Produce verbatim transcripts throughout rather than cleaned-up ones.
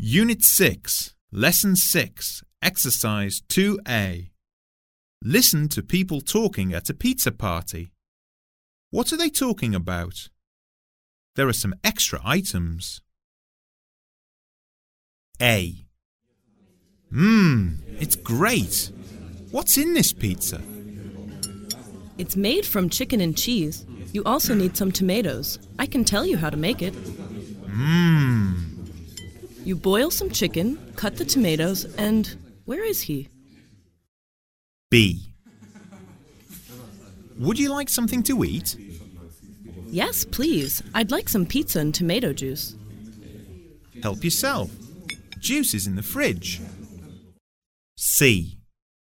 Unit six, Lesson six, Exercise two A. Listen to people talking at a pizza party. What are they talking about? There are some extra items. A. Mmm, it's great. What's in this pizza? It's made from chicken and cheese. You also need some tomatoes. I can tell you how to make it. Mmm. You boil some chicken, cut the tomatoes, and where is he? B. Would you like something to eat? Yes, please. I'd like some pizza and tomato juice. Help yourself. Juice is in the fridge. C.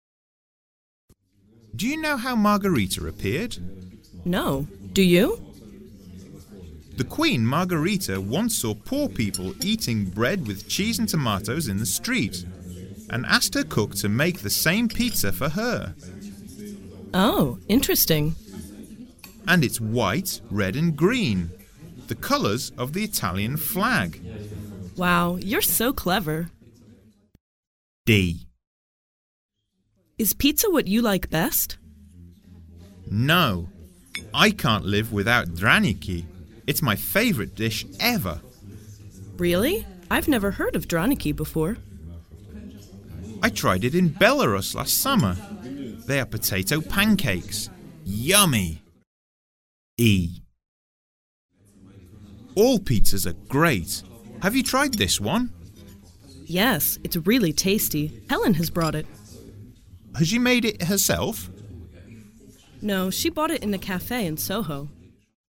Do you know how Margarita appeared? No. Do you? The Queen Margarita once saw poor people eating bread with cheese and tomatoes in the street and asked her cook to make the same pizza for her. Oh, interesting. And it's white, red and green, the colours of the Italian flag. Wow, you're so clever. D. Is pizza what you like best? No, I can't live without draniki. It's my favourite dish ever. Really? I've never heard of draniki before. I tried it in Belarus last summer. They are potato pancakes. Yummy! E. All pizzas are great. Have you tried this one? Yes, it's really tasty. Helen has brought it. Has she made it herself? No, she bought it in a cafe in Soho.